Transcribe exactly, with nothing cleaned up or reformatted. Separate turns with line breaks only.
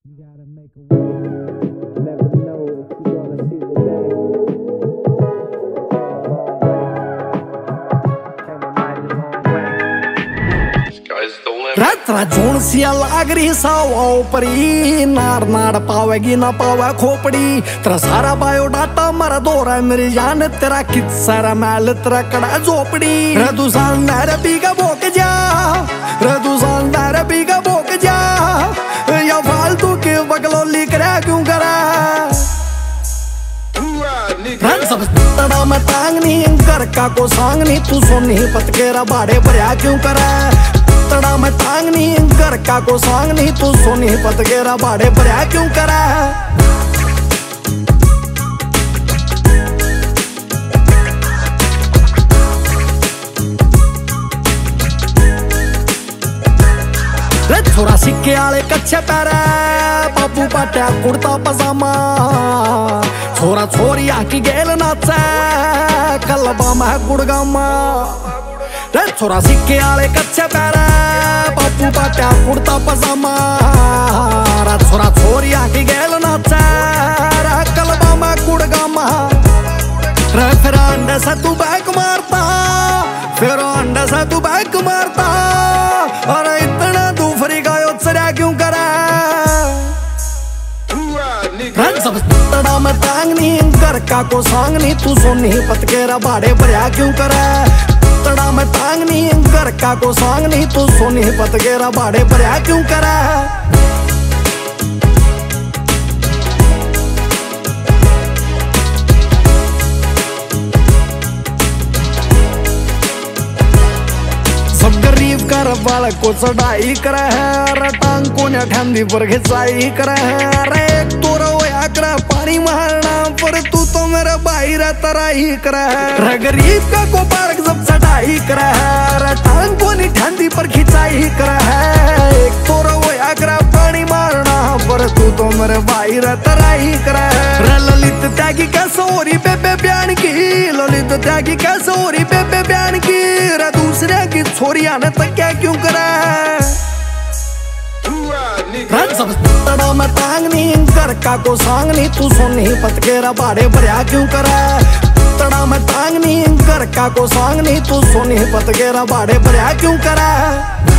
You gotta make a way. Never know if you're gonna see the day. Came a mighty long way.
Sky's the limit.
रात्रा जोन सिया लागरी सावा परी नार नार पावेगी ना पावे खोपड़ी तेरा सारा बायोडाटा मरा दोरा मेरी जान तेरा कित सारा मैल तेरा कड़ा झोपड़ी रदू सांदार पीका भोक जा रदू सांदार पीका भोक जा या फालतू के बगलोली करा क्यों करा रन सब तड़ा मैं टांगनी घर का को सांगनी तू सोनी पतकेरा बाड़े भरिया क्यों करा तड़ा मैं टांगनी घर का को सांगनी तू सोनी पतकेरा बाड़े भरिया क्यों करा छोरा सिक्के आले कच्चे पैरे बाबू पाटिया कुर्ता पजामा छोरा छोरी आकी गेल नाचे कलबा में गुड़गामा रे छोरा सिक्के आले कच्चे पैरे बाबू पाटिया कुर्ता पजामा छोरा छोरी आकी गेल नाचे कलबा में गुड़गामा रे फिर अंडे से तू बैक मारता फिर अंडे से तू बैक मारता अरे इतना दूफरी का योत्सर्या क्यों करा रन सब तड़ा मैं टांगनी घर का को सांगनी तू सोनी पतकेरा बाड़े भरिया क्यों करा तड़ा मैं टांगनी घर का को सांगनी तू सोनी पतकेरा बाड़े भरिया क्यों करा गरीब कर वाले को चढ़ाई करे है टांग को न ठंडी पर खिंचाई करे है रे एक तो रोया करे पानी मारना पर तू तो मेरा भाई रे तराई करे है गरीब का को पार्क सब चढ़ाई करे है टांग को न ठंडी पर खिंचाई करे है एक तो रोया करे पानी मारना पर तू तो मेरे भाई रे तराई करे है ललित त्यागी कैसे हो रही बेबे बयान की ललित त्यागी कैसे हो रही बेबे बयान की रे दूसरे की छोरिया ने तक क्या क्यों करा रन सब तड़ा मैं टांगनी घर का को सांगनी तू सोनी पतकेरा बाड़े भरिया क्यों करा तड़ा मैं टांगनी घर का को सांगनी तू सोनी पतकेरा बाड़े भरिया क्यों करा